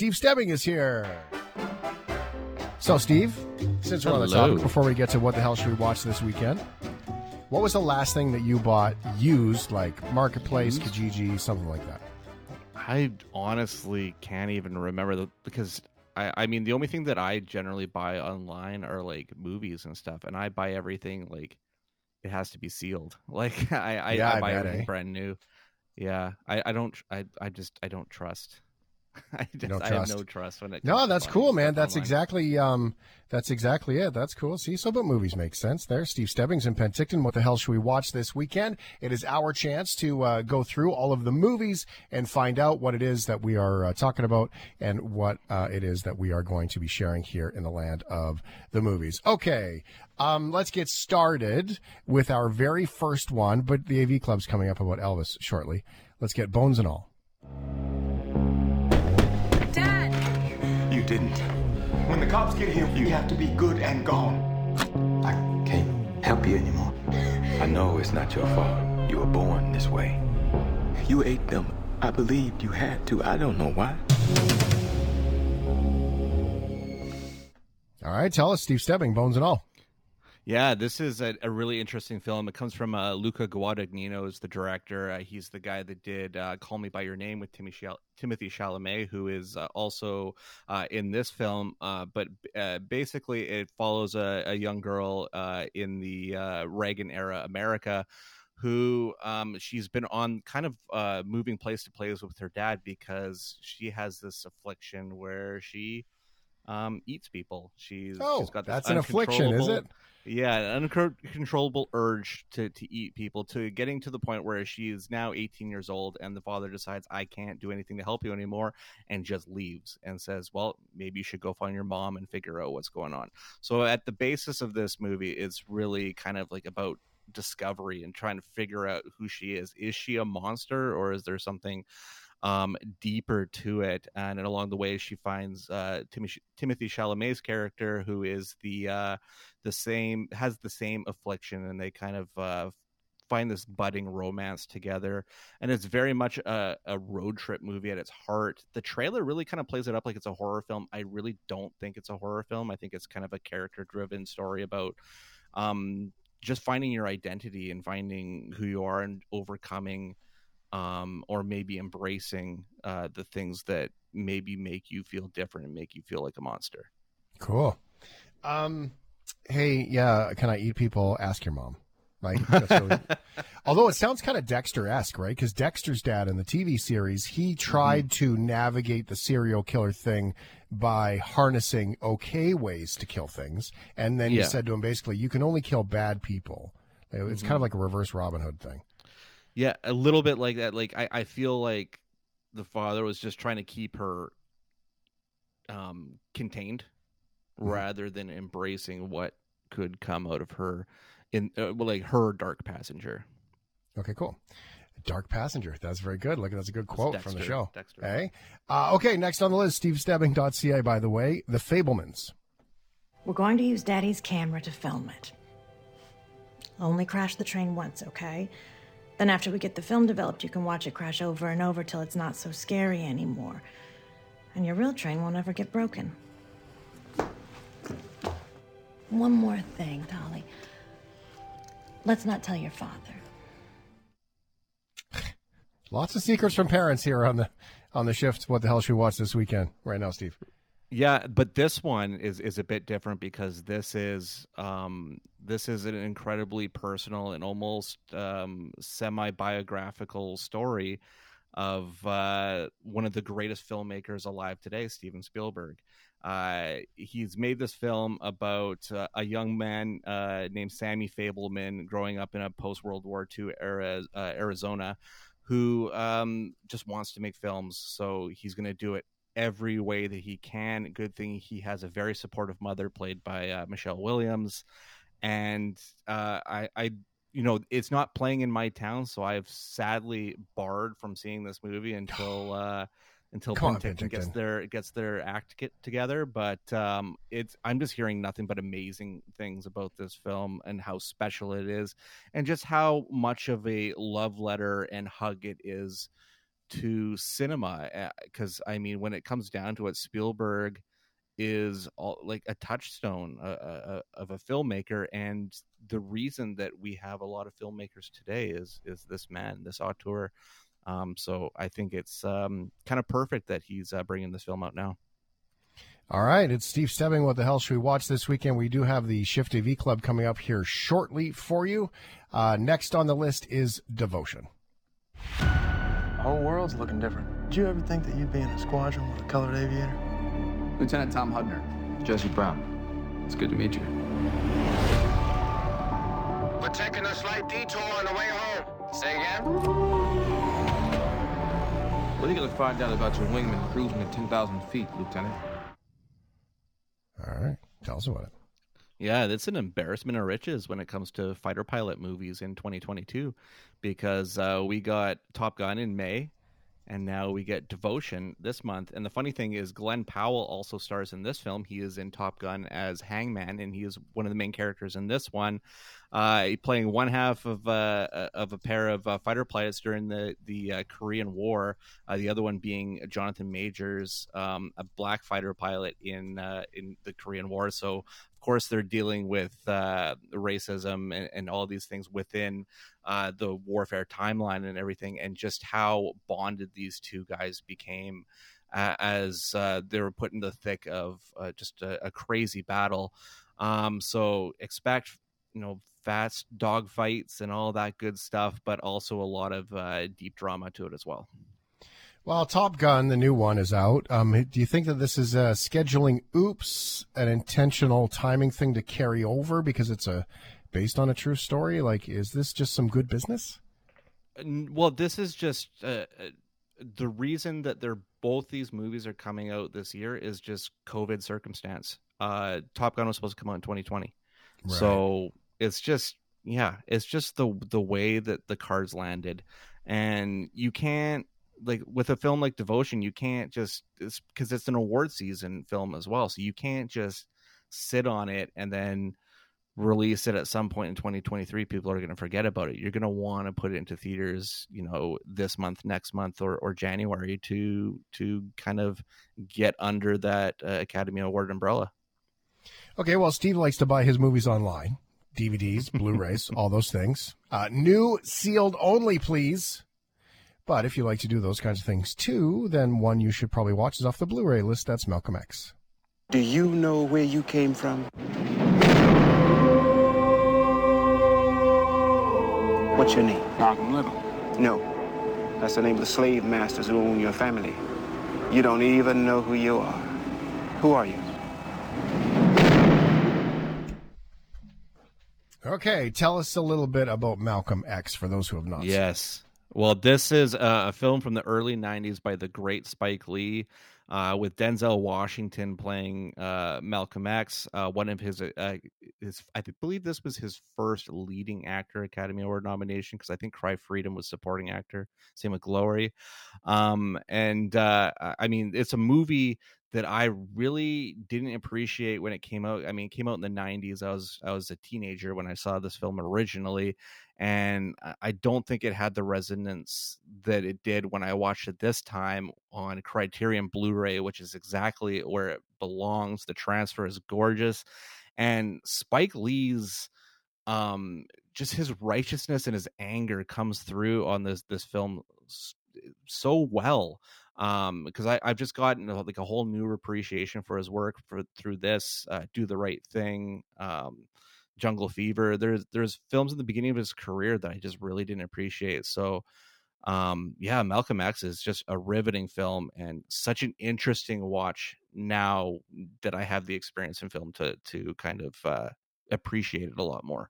Steve Stebbing is here. So, Steve, since we're on the topic, before we get to what the hell should we watch this weekend, what was the last thing that you bought used, like Marketplace, Kijiji, something like that? I honestly can't even remember because I mean, the only thing that I generally buy online are like movies and stuff, and I buy everything like it has to be sealed. Like I buy everything brand new. Yeah, I don't trust. I have no trust when it comes No, to that's buying cool, man. stuff That's exactly it. That's cool. See, so but movies make sense there. Steve Stebbings in Penticton. What the hell should we watch this weekend? It is our chance to go through all of the movies and find out what it is that we are talking about and what it is that we are going to be sharing here in the land of the movies. Okay, let's get started with our very first one. But the AV Club's coming up about Elvis shortly. Let's get Bones and All. Dad! You didn't. When the cops get here, you have to be good and gone. I can't help you anymore. I know it's not your fault. You were born this way. You ate them. I believed you had to. I don't know why. All right, tell us, Steve Stebbing, Bones and All. Yeah, this is a really interesting film. It comes from Luca Guadagnino is the director. He's the guy that did Call Me By Your Name with Timothy Chalamet, who is also in this film. But basically, it follows a young girl in the Reagan-era America who she's been on kind of moving place to place with her dad because she has this affliction where she eats people. She's got this that's an affliction, is it? Yeah, an uncontrollable urge to eat people, to getting to the point where she is now 18 years old and the father decides, I can't do anything to help you anymore, and just leaves and says, well, maybe you should go find your mom and figure out what's going on. So at the basis of this movie is really kind of like about discovery and trying to figure out who she is. Is she a monster or is there something deeper to it? And along the way she finds Timothy Chalamet's character, who is the same affliction, and they kind of find this budding romance together. And it's very much a road trip movie at its heart. The trailer really kind of plays it up like it's a horror film. I really don't think it's a horror film. I think it's kind of a character driven story about just finding your identity and finding who you are and overcoming or maybe embracing the things that maybe make you feel different and make you feel like a monster. Cool. Hey, yeah, can I eat people? Ask your mom. Right? That's really... Although it sounds kind of Dexter-esque, right? Because Dexter's dad in the TV series, he tried to navigate the serial killer thing by harnessing okay ways to kill things. And then he said to him, basically, you can only kill bad people. It's kind of like a reverse Robin Hood thing. Yeah, a little bit like that. Like I feel like the father was just trying to keep her contained rather than embracing what could come out of her in like her dark passenger. Okay, cool. Dark Passenger. That's very good. Look, that's a good quote from the show. Dexter. Hey? Okay, next on the list, stevestebbing.ca, by the way, The Fabelmans. We're going to use Daddy's camera to film it. Only crash the train once, okay? Then after we get the film developed, you can watch it crash over and over till it's not so scary anymore. And your real train won't ever get broken. One more thing, Dolly. Let's not tell your father. Lots of secrets from parents here on the shift. What the hell should we watch this weekend? Right now, Steve. Yeah, but this one is a bit different because this is an incredibly personal and almost semi-biographical story of one of the greatest filmmakers alive today, Steven Spielberg. He's made this film about a young man named Sammy Fabelman growing up in a post-World War II era Arizona who just wants to make films, so he's going to do it every way that he can. Good thing he has a very supportive mother played by Michelle Williams, and it's not playing in my town, so I've sadly barred from seeing this movie until Penticton gets their act together. But I'm just hearing nothing but amazing things about this film and how special it is, and just how much of a love letter and hug it is to cinema, because I mean, when it comes down to it, Spielberg is like a touchstone of a filmmaker, and the reason that we have a lot of filmmakers today is this man, this auteur. So I think it's kind of perfect that he's bringing this film out now. All right, it's Steve Stebbing. What the hell should we watch this weekend? We do have the Shift AV Club coming up here shortly for you. Next on the list is Devotion. The whole world's looking different. Did you ever think that you'd be in a squadron with a colored aviator? Lieutenant Tom Hudner. Jesse Brown. It's good to meet you. We're taking a slight detour on the way home. Say again? What are you going to find out about your wingman cruising at 10,000 feet, Lieutenant? All right. Tell us about it. Yeah, it's an embarrassment of riches when it comes to fighter pilot movies in 2022, because we got Top Gun in May, and now we get Devotion this month. And the funny thing is, Glenn Powell also stars in this film. He is in Top Gun as Hangman, and he is one of the main characters in this one, playing one half of a pair of fighter pilots during the Korean War. The other one being Jonathan Majors, a black fighter pilot in the Korean War. So of course they're dealing with racism and all these things within the warfare timeline and everything, and just how bonded these two guys became as they were put in the thick of just a crazy battle. So expect, fast dog fights and all that good stuff, but also a lot of deep drama to it as well. Well, Top Gun, the new one, is out. Do you think that this is a scheduling oops, an intentional timing thing to carry over because it's based on a true story? Like, is this just some good business? Well, this is just the reason that both these movies are coming out this year is just COVID circumstance. Top Gun was supposed to come out in 2020. Right. So it's just the way that the cards landed. And you can't, like with a film like Devotion, you can't just, because it's an award season film as well. So you can't just sit on it and then release it at some point in 2023. People are going to forget about it. You're going to want to put it into theaters, this month, next month, or January to kind of get under that Academy Award umbrella. Okay, well, Steve likes to buy his movies online, DVDs, Blu-rays, all those things. New sealed only, please. But if you like to do those kinds of things too, then one you should probably watch is off the Blu-ray list. That's Malcolm X. Do you know where you came from? What's your name? Malcolm Little. No. That's the name of the slave masters who own your family. You don't even know who you are. Who are you? Okay, tell us a little bit about Malcolm X for those who have not seen it. Yes. Well, this is a film from the early 90s by the great Spike Lee, with Denzel Washington playing Malcolm X. One of his I believe this was his first leading actor Academy Award nomination, because I think Cry Freedom was supporting actor. Same with Glory. I mean, it's a movie that I really didn't appreciate when it came out. I mean, it came out in the 90s. I was a teenager when I saw this film originally, and I don't think it had the resonance that it did when I watched it this time on Criterion Blu-ray, which is exactly where it belongs. The transfer is gorgeous, and Spike Lee's just his righteousness and his anger comes through on this film so well. Because I've just gotten like a whole new appreciation for his work through this, Do the Right Thing, Jungle Fever. There's films in the beginning of his career that I just really didn't appreciate. So, Malcolm X is just a riveting film and such an interesting watch now that I have the experience in film to kind of appreciate it a lot more.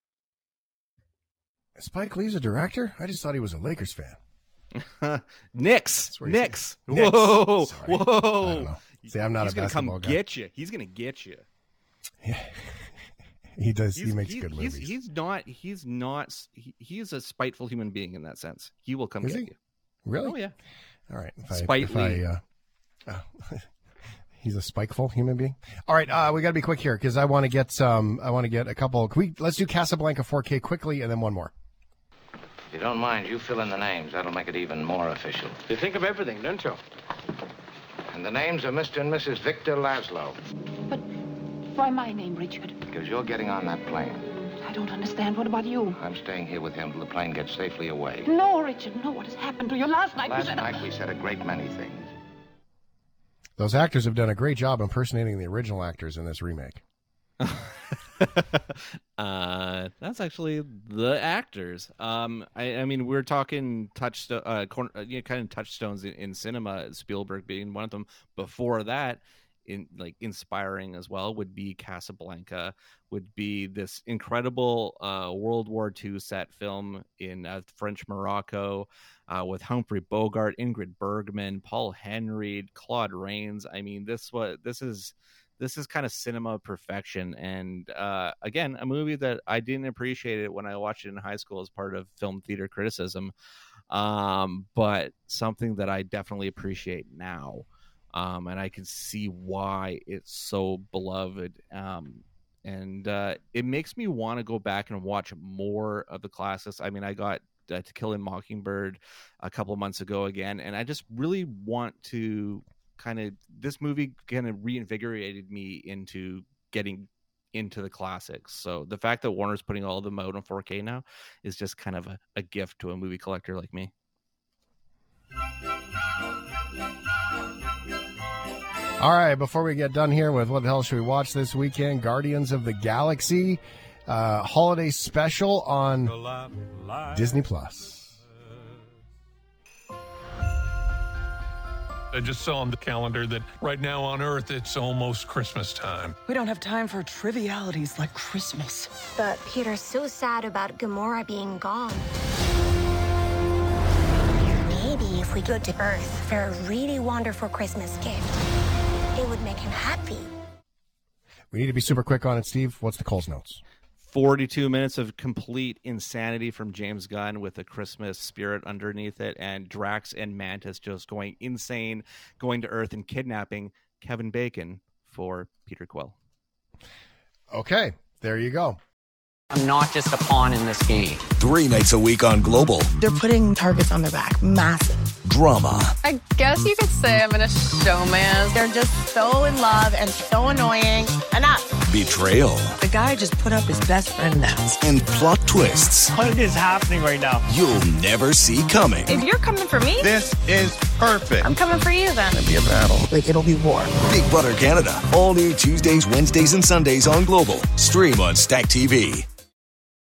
Spike Lee's a director? I just thought he was a Lakers fan. Knicks. Whoa. Sorry. Whoa. See, I'm not He's a basketball gonna come guy. get you. He's gonna get you. He does. He makes good movies. He's a spiteful human being in that sense. He will come get you. Really? Oh yeah. All right. He's a spiteful human being. All right. We got to be quick here because I want to get a couple. Let's do Casablanca 4K quickly and then one more. If you don't mind, you fill in the names. That'll make it even more official. You think of everything, don't you? And the names are Mr. and Mrs. Victor Laszlo. But why my name, Richard? Because you're getting on that plane. I don't understand. What about you? I'm staying here with him till the plane gets safely away. No, Richard, no. What has happened to you? Last night we said a great many things. Those actors have done a great job impersonating the original actors in this remake. That's actually the actors. I mean, we're talking kind of touchstones in cinema. Spielberg being one of them. Before that, inspiring as well would be Casablanca. Would be this incredible World War II set film in French Morocco with Humphrey Bogart, Ingrid Bergman, Paul Henry, Claude Rains. I mean, this is kind of cinema perfection. And again, a movie that I didn't appreciate it when I watched it in high school as part of film theater criticism, but something that I definitely appreciate now. And I can see why it's so beloved. And it makes me want to go back and watch more of the classics. I mean, I got To Kill a Mockingbird a couple months ago again, and I just really want to this movie kind of reinvigorated me into getting into the classics. So the fact that Warner's putting all of them out on 4K now is just kind of a gift to a movie collector like me. All right, before we get done here with what the hell should we watch this weekend, Guardians of the Galaxy holiday special on Disney Plus. I just saw on the calendar that right now on Earth, it's almost Christmas time. We don't have time for trivialities like Christmas. But Peter's so sad about Gamora being gone. Maybe if we go to Earth for a really wonderful Christmas gift, it would make him happy. We need to be super quick on it, Steve. What's the Coles notes? 42 minutes of complete insanity from James Gunn with a Christmas spirit underneath it, and Drax and Mantis just going insane, going to Earth and kidnapping Kevin Bacon for Peter Quill. Okay, there you go. I'm not just a pawn in this game. 3 nights a week on Global. They're putting targets on their back. Massive. Drama. I guess you could say I'm in a showman. They're just so in love and so annoying. Enough. Betrayal. The guy just put up his best friend now. And plot twists. What is happening right now? You'll never see coming. If you're coming for me, this is perfect. I'm coming for you then. It'll be a battle. It'll be war. Big Brother Canada. All new Tuesdays, Wednesdays, and Sundays on Global. Stream on Stack TV.